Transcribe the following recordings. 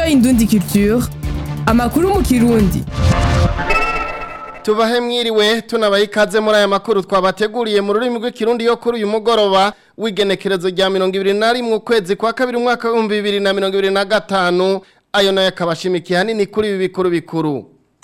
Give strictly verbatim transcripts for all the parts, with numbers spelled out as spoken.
Indundi Culture, amakuru mu Kirundi. Tubahe mwiriwe tunabaha ikaze muri aya makuru twabateguriye mu rurimi rw'ikirundi yo kuri uyu mugoroba w'igenekerezo rya mirongo ibiri na rimwe ukwezi kwa kabiri umwaka w'ibihumbi bibiri na mirongo ibiri na gatanu. Ayo nayo akabashimikiye hanini kuri ibi bikuru bikuru.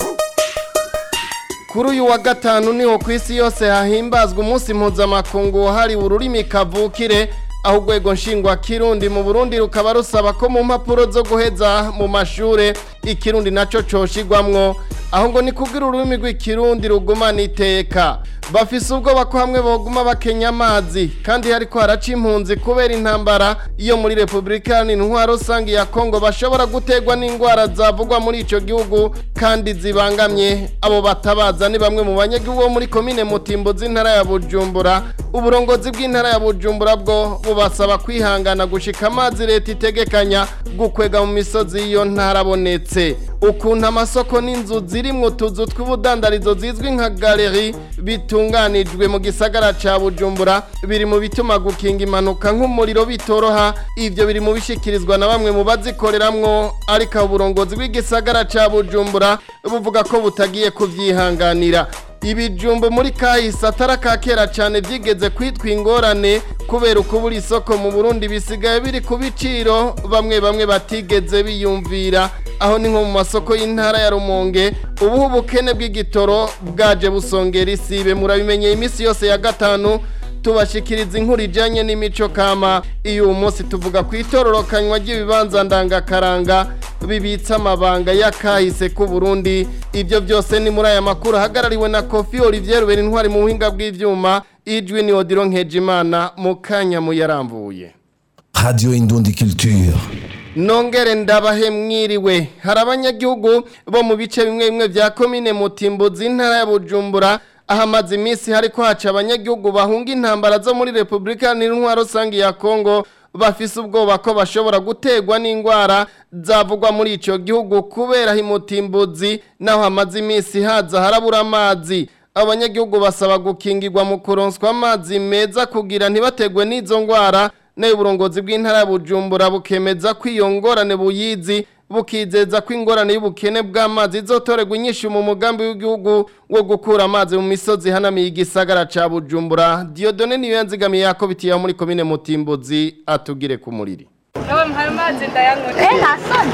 Kuri uyu wa gatanu niho ku isi yose hahimbazwa umunsi mpuzamakungu wahariwe ururimi kavukire, aho urwego nshingwa kirundi mu Burundi rukaba rusaba ko mu mpapuro zo guheza mu mashure ikirundi naco coshigwamwo, aho ngo ni kugira ururimi rw'ikirundi rugumana iteka. Bafise ubwoba ko hamwe boguma bakenya amazi kandi hariko haraca impunzi kubera intambara iyo muri Republika Ntwaro Rusangi ya Kongo bashobora gutegwa n'ingwara zavugwa muri ico gihugu kandi zibangamye abo batabaza ni bamwe mu banyagihugu bo muri komine Mutimbuzi intara ya Bujumbura. Uburongozi bw'intara ya Bujumbura bwo bubasaba kwihangana gushika amazi leta itegekanya gukwega mu misozi iyo ntarabonetse. Ukuntu amasoko n'inzu zirimwo tuzu tw'ubudandarizo zizwi nka galeri bitunganijwe mu gisagara ca Bujumbura biri mu bituma gukinga impanuka nk'umuriro bitoroha. Ivyo biri mu bishikirizwa na bamwe mu bazikoreramwo, ariko uburongozi bw'igisagara ca Bujumbura buvuga ko butagiye kuvyihanganira. Ibijumbo muri kahise atara kakera cyane vyigeze kwitwa ingorane kubera ukubura isoko mu Burundi bisigaye biri ku biciro bamwe bamwe batigeze biyumvira, aho ni nko mu masoko y'intara ya Rumonge. Ubu ubukene bw'igitoro bwaje busongera isibe, murabimenye imisi yose ya gatanu tubashikiriza inkuru ijanye n'imico kama. Iyo umunsi tuvuga ku itororokanywa ry'ibibanza ndangakaranga bibitsa amabanga y'akahise ku Burundi. Ivyo byose ni muri aya makuru hagarariwe na Kofi Olivier Rubera intwari mu buhinga bw'ivyuma, ijwi ni Odilo Nkejimana mu kanya mu yaramvuye. Radio Indundi Culture. Nongere ndabahe mwiriwe. Hari abanyagihugu bo mu bice bimwe bimwe vya komine Mutimbuzi intara ya Bujumbura ahamaze imisi hariko haca abanyagihugu bahunga intambara zo muri Republika Ntwaro Rusangi ya Kongo, bafise ubwoba ko bashobora gutegwa n'ingwara zavugwa muri ico gihugu kubera Mutimbuzi naho hamaze imisi haza harabura amazi. Abanyagihugu basaba gukingirwa mu kuronswa amazi meza kugira ntibategwe n'izo ngwara. Nayo uburongozi bw'intara ya Bujumbura bukemeza ko iyo ngorane buyizi, bukizeza ko ingorane y'ubukene bw'amazi izotorerwa inyishu mu mugambi w'igihugu wo gukura amazi mu misozi hanamiye igisagara ca Bujumbura. Diodone niyo yanzigamiye yakobitiye muri komine Mutimbuzi atugire ku muriri. Nawe mpaye amazi ndayanywa. Eh nasoni.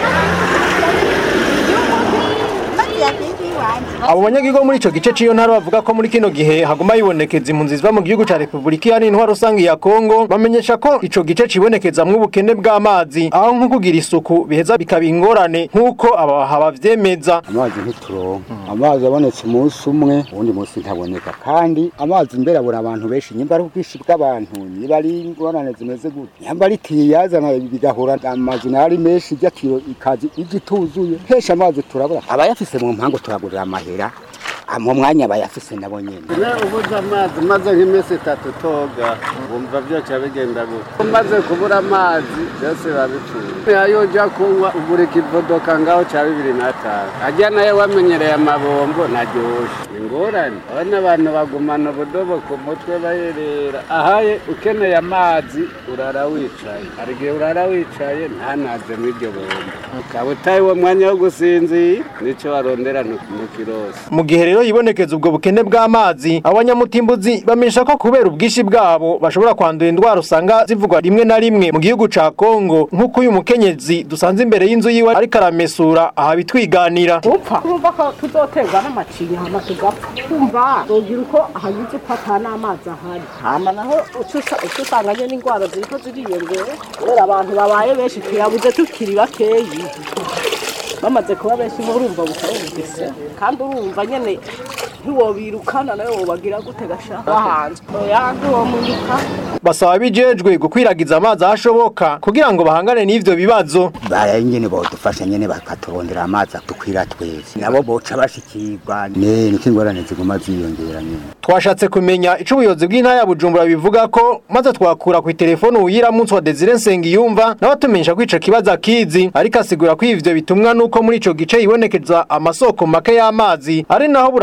Abo banyagihugu muri ico gice ciyo ntara bavuga ko muri kino gihe haguma yibonekeza impunzi ziva mu gihugu ca Republika Ntwaro Rusangi ya Kongo, bamenyesha ko ico gice cibonekezamwo ubukene bw'amazi, aho nko kugira isuku biheza bikaba ingorane nk'uko abaha bavyemeza. Amazi ntituronka, amazi abonetse umunsi umwe ubundi munsi ntaboneka, kandi amazi imbere abura abantu benshi, nyimba ari ubwishi bw'abantu, niba ari ingorane zimeze gute, nyamba ari tiyazana bigahura amazi nari menshi ryakiro ikazi igituzuye hesha amazi turabura, abayafise mu mpango turagurira amahera mu mwanya bayafise nabo nyene. Ubuza amazi maze nk'imisi itatu toga bumva byoca bigenda gute, maze kubura amazi byose babipfuye. Ayo ja kunywa ugura ikivodoka ngaho ca bibiri na tanu, ajya nayo wamenyereye amabombo naryoshe ingorane. Abana abantu bagumana ubudobo ku mutwe bayerera, ahaye ukeneye amazi urara wicaye, arigihe urara wicaye ntanaze mw'iryo bombo, ukaba utaye uwo mwanya wo gusinzira nico warondera mu kirose. Mu gihe rero yibonekeza ubwo bukene bw'amazi, abanyamutimbuzi bamenyesha ko kubera ubwishi bwabo bashobora kwandura indwara usanga zivugwa rimwe na rimwe mu gihugu ca Kongo, nk'uko uyu mukenyezi dusanze imbere y'inzu yiwe ariko aramesura aha bitwiganira. Upfa kumva ko tuzoterwa n'amacinya hama tugapfa, kumva ugira uko hagize upfa n'amazi ahari, hama naho ucusanganye n'indwara ziriko ziriyongera kubera abantu babaye benshi tuyabuze tukiri bakeyi. Bamaze kuba benshi urumva bukabugise, kandi urumva nyene ntiwobirukana nayo wobagira gute gasha bahanze yandi wo munyuka. Basaba bijejwe gukwiragiza amazi ashoboka kugira ngo bahangane n'ivyo bibazo. Baye nyene bodufasha nyene bakaturondera amazi tukwira twese, nabo boca bashikirwa ne n'ingorane ziguma ziyongera nyene. Twashatse kumenya ico ubuyobozi bw'intara ya Bujumbura bivuga ko, maze twakura ku telefone uyiramunsi wa Desire Nsengiyumva n'abatumenyesha kwica kibazo akizi, ariko asigura ko ivyo bitumwa nuko muri ico gice yibonekeza amasoko make y'amazi, ari naho buramatari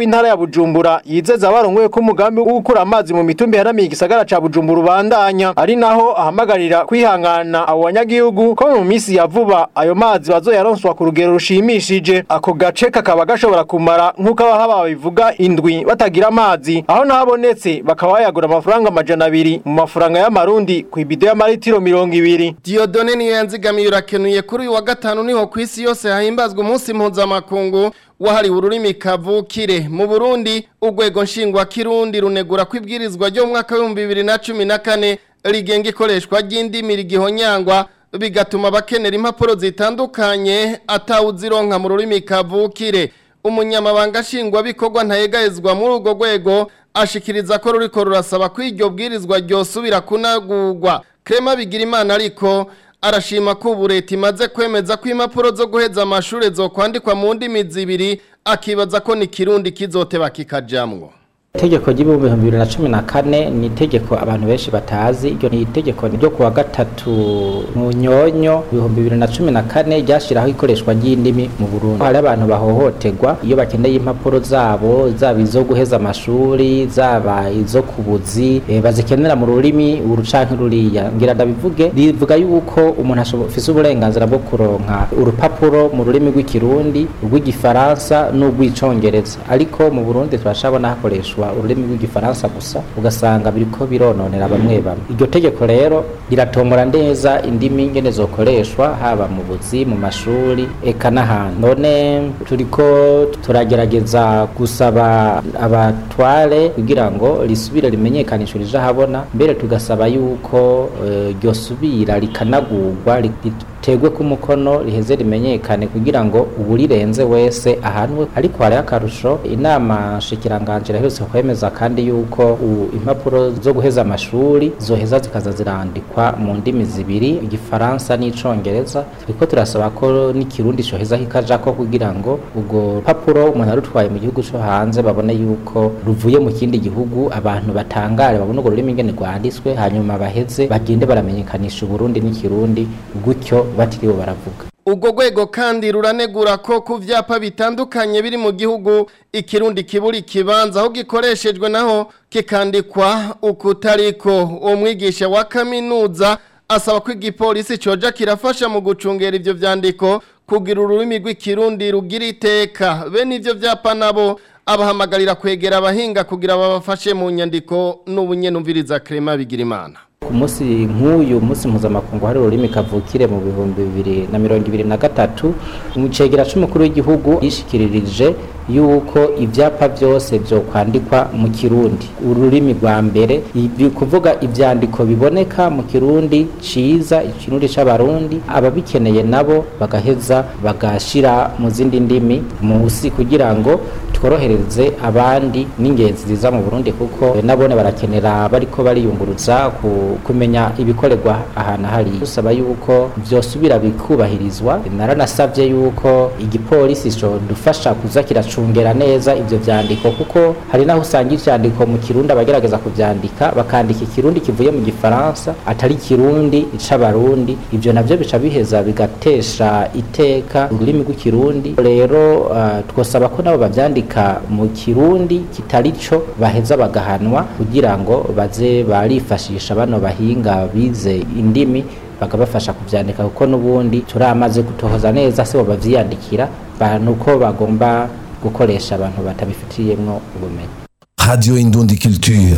w'intara ya Bujumbura yizeza abarongoye ko umugambi wo gukura amazi mu mitumba iharamiye igisagara ca Bujumbura ubandanya ari naho ahamagarira kwihangana abo banyagihugu ko mu misi ya vuba ayo mazi bazoyaronswa ku rugero rushimishije. Ako gace kakaba gashobora kumara nk'uko abahaba bivuga indwi batagira amazi, aho nahabonetse bakaba bayagura amafaranga amajana abiri mu mafaranga y'amarundi ku ibido y'amaritiro mirongo ibiri. Diodone niyo yanzigamiye urakenuye kuri uyu wa gatanu niho kw'isi yose hahimbazwa umunsi mpuzamakungu wahariwe ururimi kavukire. Mu Burundi urwego nshingwa kirundi runegura kwibwirizwa ryo mu mwaka w'ibihumbi bibiri na cumi na kane rigenga ikoreshwa ry'indimi rigihonyangwa bigatuma bakenera impapuro zitandukanye atawuzironka mu rurimi kavukire. Umunyamabanga nshingwa bikorwa ntayegahezwa muri urwo rwego ashikiriza ko ruriko rurasaba ko iryo bwirizwa ryosubira kunagurwa. Clement Bigirimana ariko arashima ko ubu leta imaze kwemeza ko impapuro zo guheza amashure zo kwandikwa mu ndimi zibiri, akibaza ko ni kirundi kizoteba kikajamwo. Itegeko ry'ibihumbi bibiri na cumi na kane ni itegeko abantu benshi batazi. Iryo ni itegeko ryo kuwa gatatu mu nyonyo ibihumbi bibiri na cumi na kane ryashiraho ikoreshwa ry'indimi mu Burundi. Hari abantu bahohoterwa iyo bakeneye impapuro zabo, zaba izo guheza amashuri, zaba izo kubuzi, e, bazikenera mu rurimi urucanke ruriya. Ngira ndabivuge rivuga yuko umuntu afise uburenganzira bwo kuronka urupapuro mu rurimi rw'ikirundi, rw'igifaransa n'urw'icongereza. Ariko mu Burundi turashabona hakoreshwa ururimi rw'igifaransa gusa, ugasanga biriko birononera bamwe bamwe. Iryo tegeko rero riratomora neza indimi ngene zokoreshwa haba mu buzi, mu mashuri eka n'ahandi. None turiko turagerageza gusaba abatware kugira ngo risubire rimenyekanishurije habona, mbere tugasaba yuko ryosubira uh, rikanagurwa tegwe ku mukono riheze rimenyekane kugira ngo uburirenze wese ahanwe. Ariko hari akarusho, inama shikiranganje raherutse kwemeza kandi yuko impapuro zo guheza amashuri zoheza zikaza zirandikwa mu ndimi zibiri, igifaransa n'icongereza. Turiko turasaba ko n'ikirundi coheza kikaja ko kugira ngo ubwo papuro umuntu arutwaye mu gihugu cyo hanze babone yuko ruvuye mu kindi gihugu, abantu batangare babone ubwo rurimi ngene rwanditswe, hanyuma baheze bagende baramenyekanisha Burundi n'ikirundi gutyo batiriwe baravuga. Ubwo rwego kandi ruranegura ko ku vyapa bitandukanye biri mu gihugu ikirundi kiburi kibanza aho gikoreshejwe naho kikandikwa ukutariko. Umwigisha wa kaminuza asaba ko igipolisi coja kirafasha mu gucungera ivyo vyandiko kugira ururimi rw'ikirundi rugira iteka. Bene ivyo vyapa nabo abahamagarira kwegera abahinga kugira babafashe mu nyandiko n'ubunyenumviriza. Clement Bigirimana. Ku munsi nk'uyu munsi mpuzamakungu hari ururimi kavukire mu bihumbi bibiri na mirongo ibiri na gatatu, umucegera c'umukuru w'igihugu yishikiririje yuko ivyapa byose byo kwandikwa mu kirundi ururimi rwa mbere, ibi kuvuga ivyandiko biboneka mu kirundi ciza, ikirundi c'abarundi, ababikeneye nabo bagaheza bagashira mu zindi ndimi musi kugira ngo tworohereze abandi n'ingenzi ziza mu Burundi, kuko nabone barakenera bariko bariyunguruza ku kumenya ibikorerwa ahantu hari. Usaba yuko vyosubira bikubahirizwa. Naranasavye yuko igipolisi cyo dufasha kuza kiracungera neza ivyo vyandiko, kuko hari naho usanga ivyandiko mu kirundi abagerageza kuvyandika bakandika ikirundi kivuye mu gifaransa atari kirundi c'abarundi. Ivyo navyo bica biheza bigatesha iteka ururimi rw'ikirundi. Rero uh, twosaba ko nabo bavyandika mu kirundi kitari co baheza bagahanwa kugira ngo baze barifashisha bano bahinga bize indimi bakabafasha kuvyandika, kuko nubundi turamaze gutohoza neza se bo bavyiyandikira banuko bagomba gukoresha abantu batabifitiyemwo ubumenyi. Radio Indundi Culture.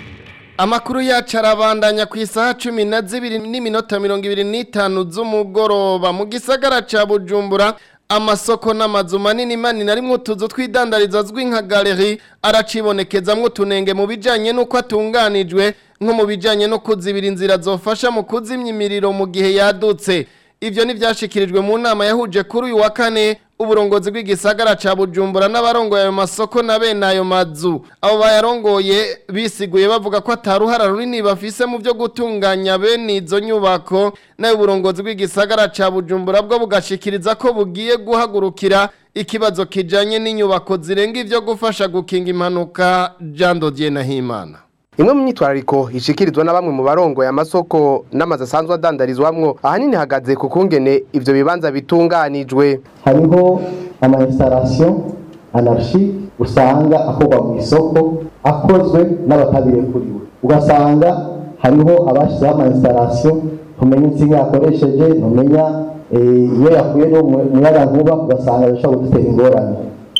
Amakuru yacu arabandanya ku isaha cumi na zibiri n'iminota mirongo ibiri n'itanu z'umugoroba mu gisagara ca Bujumbura. Amasoko n'amazu manini manini arimwo utuzu twidandariza zwi nka galeri aracibonekezamwo utunenge mu bijanye n'uko atunganijwe, nko mu bijanye no kuzibira inzira zofasha mu kuzimya imiriro mu gihe yadutse. Ivyo ni vyashikirijwe mu nama yahuje kuri uyu wa kane uburongozi bw'igisagara ca Bujumbura n'abarongoye ayo masoko na bene ayo mazu. Abo bayarongoye bisiguye bavuga ko ataruhara runini bafise mu byo gutunganya bene izo nyubako, nayo uburongozi bw'igisagara ca Bujumbura bwo bugashikiriza ko bugiye guhagurukira ikibazo kijanye n'inyubako zirenga ivyo gufasha gukinga impanuka. Jean Dodier Nahimana. Imwe mu myitwarariko ishikirizwa na bamwe mu barongo ya masoko n'amazi asanzwe adandarizwamwo ahanini hagaze ku kungene ivyo bibanza bitunganijwe. Hariho ama installation anarchique usanga akorwa mu isoko akozwe n'abatabirekuriwe, ugasanga hariho abashyizeho ama installation ntumenya insinga yakoresheje, ntumenya iyo yakuye n'umuyagankuba, ugasanga bishobora gutera ingorane.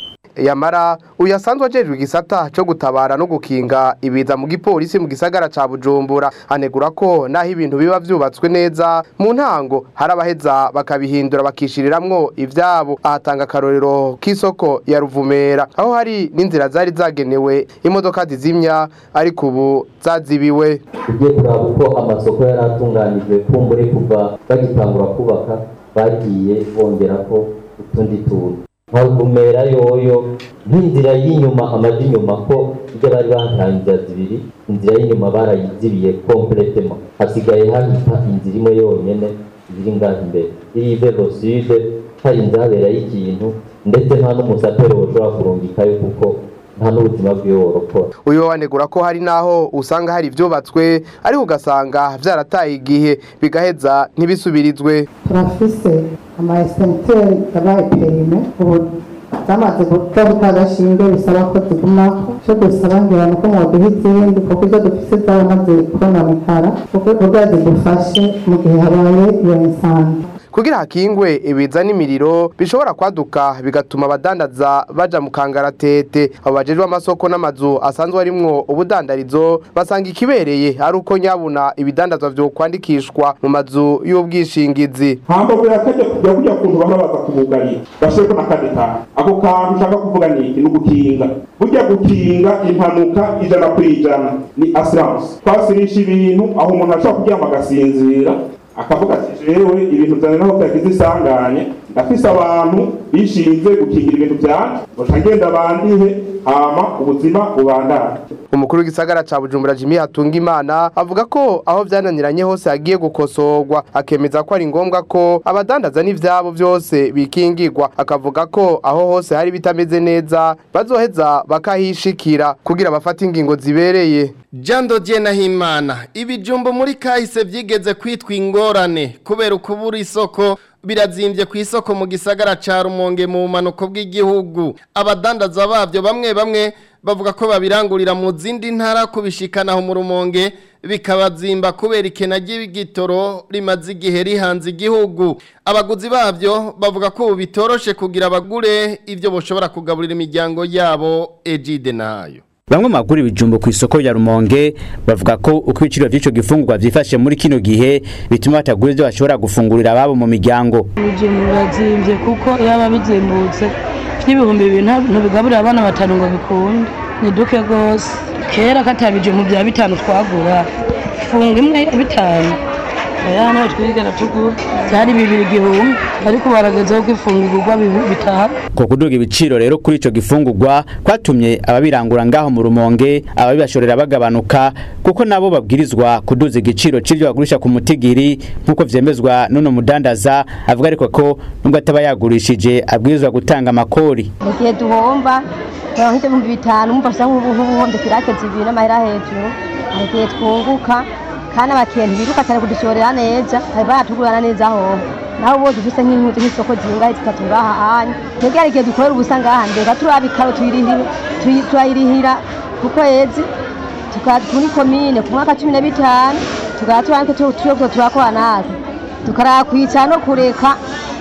Yamara uyasanzwe ajejwe igisata cyo gutabara no gukinga ibiza mu gipolisi mu gisagara ca Bujumbura anegura ko naho ibintu biba vyubatswe neza mu ntango hari abaheza bakabihindura bakishiriramwo ivyabo. Ahatanga karorero k'isoko ya Ruvumera aho hari n'inzira zari zagenewe imodoka zizimya ariko ubu zazibiwe. Ugiye kuraba uko amasoko yaratunganijwe kumbure kuva bagitangura kubaka bagiye bongera ko utundi tuntu Ruvumera yoyo nk'inzira y'inyuma amaji inyuma ko ibyo bari bantaye inzira zibiri, inzira y'inyuma barayizibiye completement, hasigaye hahita inzira imwe yonyene iri ngaho imbere iri velo sud, hari inzabera y'ikintu ndetse nta n'umusatero woshobora kurungikayo kuko nta n'ubuzima bw'iyorokora. Uyo wanegura ko hari naho usanga hari ivyubatswe ariko ugasanga vyarataye igihe bigaheza ntibisubirizwe. Turafise ama extincteur yabaye perime ubu zamaze gupfa butagashinge bisaba ko tugumako cyo dusaba ngirana ko mwoduha izindi kuko izo dufise zaramaze kononekara kuko ubwazi dufashe mu gihe habaye iyo insange. Kugira hakingwe ibiza n'imiriro bishobora kwaduka bigatuma abadandaza baja mu kangaratete. Abo bajejwe amasoko n'amazu asanzwe arimwo ubudandarizo basanga ikibereye ari uko nyabuna ibidandazwa vyo kwandikishwa mu mazu y'ubwishingizi. Hambo birakajya kujya kujya kuntu babaza kubugarira basheko nakadeta ako kantu ushaka kuvuga niki n'ugukinga burya gukinga impanuka ijana kwijana ni assurance twasirisha ibintu aho umuntu ashaka kuryama agasinzira akavuga ati jewe ibintu byane naho byagize isanganye ndafise abantu bishinze gukingira ibintu byanje bashagenda bandihe hama ubuzima bubandana. Umukuru w'igisagara ca Bujumbura Jimmy Hatungimana avuga ko aho byananiranye hose agiye gukosorwa, akemeza ko ari ngombwa ko abadandaza n'ivyabo byose bikingirwa, akavuga ko aho hose hari bitameze neza bazoheza bakahishikira kugira bafate ingingo zibereye. Jando Diena Himana, ibijumbo muri kahise vyigeze kwitwa ingorane kubera ukubura isoko birazimbye ku isoko mu gisagara ca Rumonge mu manuko bw'igihugu. Abadandaza bavyo bamwe bamwe bavuga ko babirangurira mu zindi ntara kubishikana ho mu Rumonge bikabazimba kubera ikena ry'igitoro rimaze igihe rihanze igihugu. Abaguzi bavyo bavuga ko bitoroshe kugira abagure ivyo boshobora kugaburira imiryango yabo. Ejide nayo bamwe maguri bijumbo ku isoko ya Rumonge bavuga ko uko ibiciro by'ico gifungurwa vyifashe muri kino gihe bituma batagura ivyo bashobora gufungurira ababo mu miryango. Ibijumbo birazimvye kuko yaba bizimbutse n'ibihumbi bibiri ntubigaburira abana batanu ngo bikunde ni duke gose. Kera katabijumbo bya bitanu twagura funga imwe bitanu ayana twigera tugura cyari bibiri gihumbi ariko barageze ko ifungurwa bitaha. Ko kuduga ibiciro rero kuri ico gifungurwa kwatumye ababirangura ngaho mu Rumonge ababibashorera bagabanuka kuko nabo babwirizwa kuduza igiciro c'ivyo bagurisha ku mutigiri nkuko vyemezwa nuno mudandaza avuga ariko ko nubwo ataba yagurishije abwirizwa gutanga amakori. Igihe duhomba twahite mu bitanu mufasha nk'ubuhombe kirake zibiri n'amahera hejuru igihe twunguka kana bakenti biruka cyane kudushorera neza hari baratugurana neza aho naho bo dufise nk'inkuzi nk'isoko zingahe zitatu ngaha hanya twebwe igihe dukorera ubusanga hande turabikaro tuyirindira tuyirihira kuko yezi tukaturi komine ku mwaka cumi na bitanu tugatwanke tuyo turakora nazo tukarakwica no kureka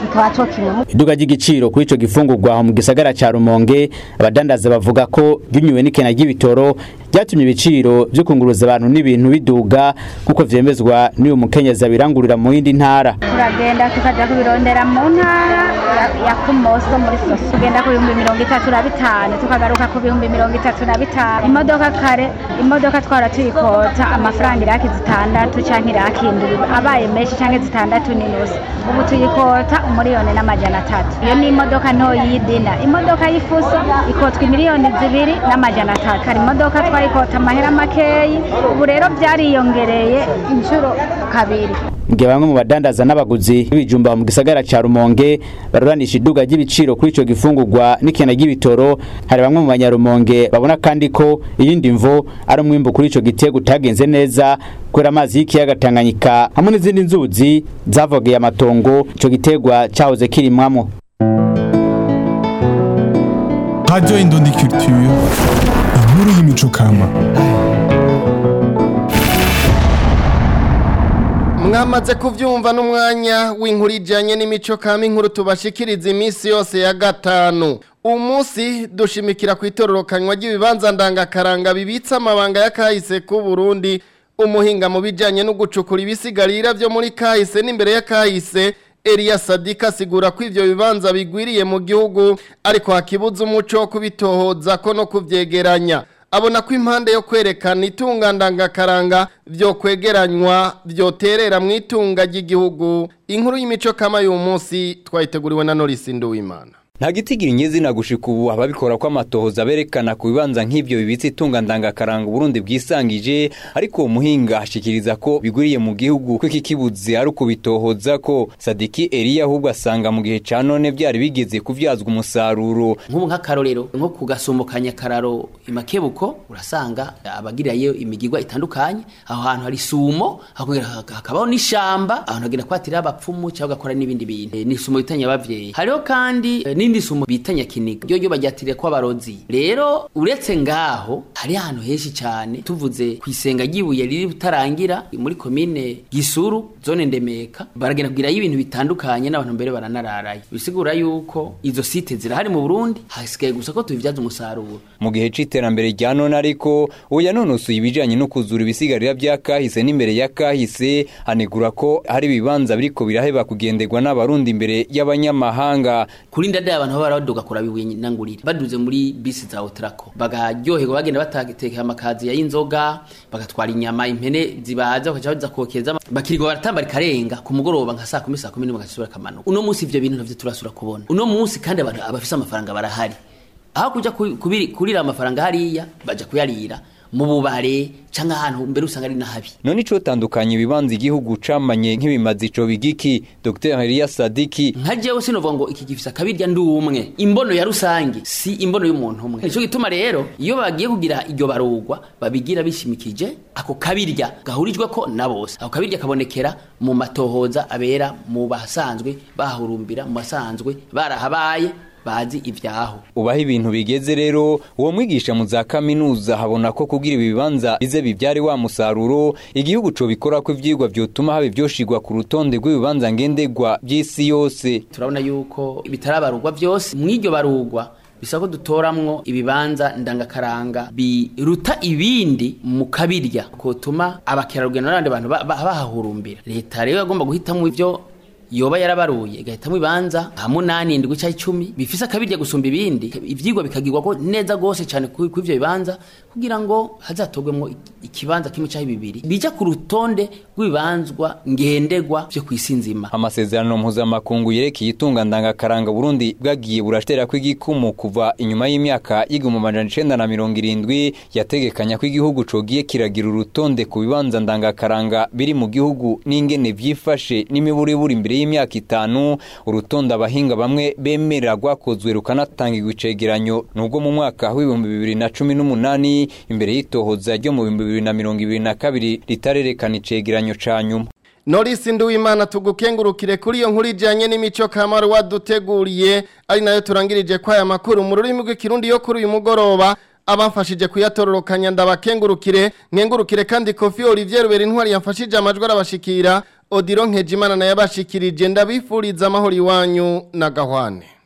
iduga ry'igiciro kuri ico gifungurwa mu gisagara ca Rumonge abadandaza bavuga ko binyuwe n'ikena ry'ibitoro byatumye ibiciro byo kunguruza abantu n'ibintu biduga kuko vyemezwa n'uyu mukenyeza birangurira mu yindi ntara. Turagenda tukaja kubirondera mu ntara ya Kumoso muri Soso tugenda ku bihumbi mirongo itatu na bitanu tukagaruka ku bihumbi mirongo itatu na bitanu. Imodoka kare imodoka twara tuyikota amafaranga iraki zitandatu canke iraki indwi abaye menshi canke zitandatu n'inusu ubu tuyikota umuriyoni n'amajana atatu. Iyo ni imodoka nto yidina. Imodoka y'ifuso ikotwa miliyoni zibiri n'amajana atatu. Kari imodoka twayikota amahera makeyi ubu rero byariyongereye inshuro kabiri. Nge bamwe mu badandaza n'abaguzi bijumba mu gisagara ca Rumonge baruranisha iduga ry'ibiciro kuri ico gifungurwa n'ikena ry'ibitoro. Hari bamwe mu banyarumonge babona kandi ko iyindi mvo ari umwimbo kuri ico gitego utagenze neza kwera amazi y'ikiyaga Tanganyika hamwe n'izindi nzuzi zavogeye amatongo ico gitegwa cyahoze kirimwamo. Radio Indundi Culture, inkuru y'imico kama. Mwamaze kuvyumva n'umwanya w'inkuru ijanye n'imico kama, inkuru tubashikiriza iminsi yose ya gatanu. Umunsi dushimikira kwitororokanywa ry'ibibanza ndangakaranga bibitsa amabanga ya kahise ku Burundi. Umuhinga mu bijanye no gucukura ibisigarira byo muri kahise n'imbere ya kahise Elia Sadika asigura ko ivyo bibanza bigwiriye mu gihugu ariko hakibuza umuco wo kubitohoza ko no kuvyegeranya. Abona ko impande yo kwerekana itunga ndangakaranga vyo kwegeranywa vyoterera mu itunga ry'igihugu. Inkuru y'imico kama y'uyu munsi twayiteguriwe na Norris Nduwimana. Nta gitigira nyezina gushika ubu ababikora ko amatohoza berekana ku bibanza nk'ivyo bibitse itunga ndangakaranga Burundi bwisangije, ariko umuhinga ashikiriza ko biguriye mu gihugu ko iki kibuzi ari ukubitohoza ko. Sadiki Elia ahubwo asanga mu gihe ca none byari bigeze kuvyazwa umusaruro. Nk'ubu nk'akarorero nko kugasumukanya kararo imakebuko urasanga abagirayo imigirwa itandukanye, aho hantu hari sumo hakabaho n'ishamba, aho hagira kwatira abapfumu cyangwa gakora n'ibindi bintu ni sumo bitanya abavyeyi. Hariho kandi nindi sumo bitanya kiniga ryo ryo bajyatire kwa barozi. Rero uretse ngaho hari ahantu henshi cyane, tuvuze kwisenga gibuye riri butarangira muri commune Gisuru zone Ndemeka, baragenda kugira ibintu bitandukanye n'abantu mbere baranararaye. Bisigura yuko izo site zirahari mu Burundi, hasigaye gusa ko tubivyaza umusaruro. Mu gihe c'iterambere rya none ariko uya nonosuye ibijanye no kuzura ibisigarira bya kahise n'imbere ya kahise, anegura ko hari bibanza biriko biraheba kugenderwa n'abarundi imbere y'abanyamahanga. Kuri ndada abantu baradoga kora bibuye nangurire baduze muri bisi za Otrako bagaryoherwa bagenda batatekera amakazi ya inzoga, bagatwara inyama impene zibaza bakaja kokeza, bakirwa baratamba rikarenga ku mugoroba nka saa kumi saa kumi bagasubira kamano. Uno munsi ivyo bintu navyo turasura kubona. Uno munsi kandi abantu abafise amafaranga barahari, aho kuja kurira amafaranga hariya baja kuyarira mu bubare canka ahantu mbere usanga ari nahabi. None ico tandukanye ibibanza igihugu camanye nk'ibimazi ico bigiki. Docteur Elia Sadiki nkajewe sinovuga ngo iki gifisa kabirya ndi umwe, imbono ya rusangi si imbono y'umuntu umwe. Nico gituma rero iyo bagiye kugira iryo barugwa babigira bishimikije ako kabirya gahurijwe ko na bose. Ako kabirya kabonekera mu matohoza abera mu basanzwe bahurumbira mu basanzwe barahabaye bazi ivyaho. Ubaho ibintu bigeze rero uwo mwigisha mu za kaminuza habona ko kugira ibibanza bize bivyari wa musaruro igihugu co bikora ko ivyigwa vyotuma habe vyoshigwa ku rutonde rw'ibibanza ngendegwa by'isi yose. Turabona yuko bitarabarugwa vyose mw'iryo barugwa bisako dutoramwo ibibanza ndangakaranga biruta ibindi mu kabirya kotuma abakerarugendo n'abandi bantu bahahurumbira. Leta rero agomba guhitamwo ivyo yoba yarabaruye igahitamo ibanza nka munani indwi cya icumi bifise akabirya gusumba ibindi, ivyigwa bikagirwa ko neza gose cyane ku ivyo bibanza kugira ngo hazatogwemo ikibanza kimwe cya bibiri bija ku rutonde rw'ibibanzwa ngendegwa byo kwisinzima. Amasezerano mpuzamakungu yerekeye itunga ndangakaranga Burundi bwagiye burashtera ko igikumu kuva inyuma y'imyaka y'igihumbi amajana icenda na mirongo irindwi yategekanya ko igihugu cogiye kiragira urutonde ku bibanza ndangakaranga biri mu gihugu n'ingene vyifashe n'imiburiburi imbere y'imyaka itanu. Urutonde abahinga bamwe bemera rwakozwe rukanatangirwa icegeranyo nubwo mu mwaka w'ibihumbi bibiri na cumi n'umunani imbere y'itohoza ryo mu bihumbi bibiri na mirongo ibiri na kabiri ritarerekana icegeranyo ca nyuma. Norris Nduwimana tugukengurukire kuri iyo nkuru ijanye n'imico kamaro waduteguriye, ari nayo turangirije kwa aya makuru mu rurimi rw'ikirundi yo kuri uyu mugoroba. Abamfashije kuyatororokanya ndabakengurukire, nkengurukire kandi Kofi Olivier Rubera intwari yamfashije amajwi arabashikira. Odiro Nkejimana na yabashikirije ndabifuriza amahoro iwanyu na gahwane.